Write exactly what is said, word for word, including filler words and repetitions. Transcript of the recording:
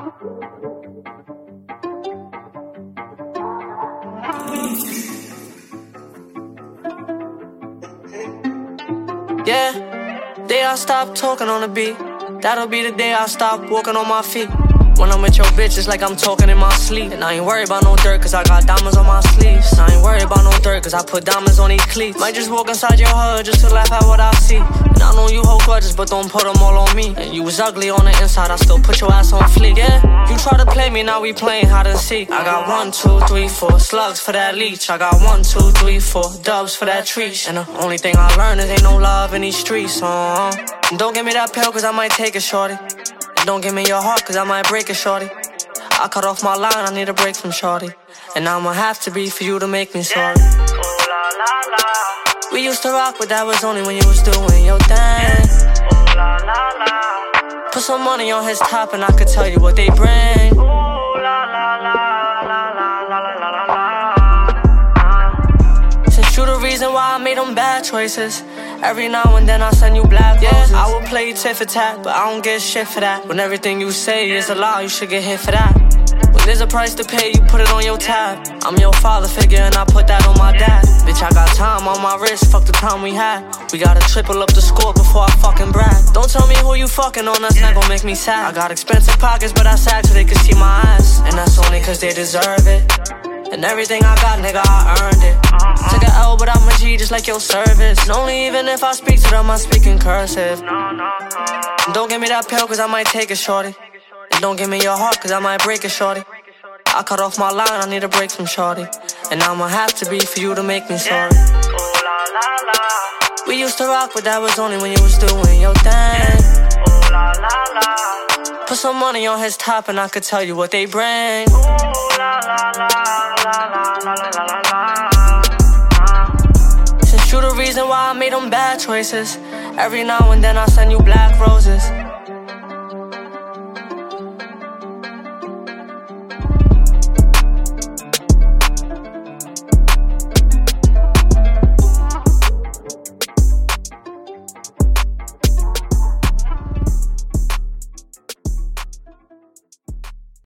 Yeah, day I stop talking on the beat. That'll be the day I stop walking on my feet. When I'm with your bitch, it's like I'm talking in my sleep. And I ain't worried about no dirt, cause I got diamonds on my sleeves. I ain't worried about no dirt, cause I put diamonds on these cleats. Might just walk inside your hood just to laugh at what I see. And I know you hold grudges, but don't put them all on me. And you was ugly on the inside, I still put your ass on fleek. Yeah, you try to play me, now we playing hide and seek. I got one, two, three, four slugs for that leech. I got one, two, three, four dubs for that trees. And the only thing I learned is ain't no love in these streets. Uh-huh. And don't give me that pill, cause I might take it, shorty. Don't give me your heart, cause I might break it, shorty. I cut off my line, I need a break from shorty. And I'ma have to be for you to make me sorry. Yeah. Ooh, la, la, la. We used to rock, but that was only when you was doing your thing. Yeah. Ooh, la, la, la. Put some money on his top and I could tell you what they bring. Ooh, la, la, la, la, la, la, la, la, la. Since you the reason why I made them bad choices. Every now and then I send you black roses. Yeah, I will play tit for tat, but I don't get shit for that. When everything you say is a lie, you should get hit for that. When there's a price to pay, you put it on your tab. I'm your father figure and I put that on my dad. Bitch, I got time on my wrist, fuck the time we had. We gotta triple up the score before I fucking brag. Don't tell me who you fucking on, that's not gonna make me sad. I got expensive pockets, but I sag so they can see my ass. And that's only cause they deserve it. And everything I got, nigga, I earned it. Took an L, but I'm a G just like your service. And only even if I speak to them, I speak in cursive. And don't give me that pill, cause I might take it, shorty. And don't give me your heart, cause I might break it, shorty. I cut off my line, I need a break from shorty. And I'ma have to be for you to make me sorry. Yeah. Ooh, la, la, la. We used to rock, but that was only when you was doing your thing. Yeah. Ooh, la, la, la. Put some money on his top and I could tell you what they bring. Ooh, la, la, la, la, la, la, la, la, la. Since you the reason why I made them bad choices. Every now and then I send you black roses.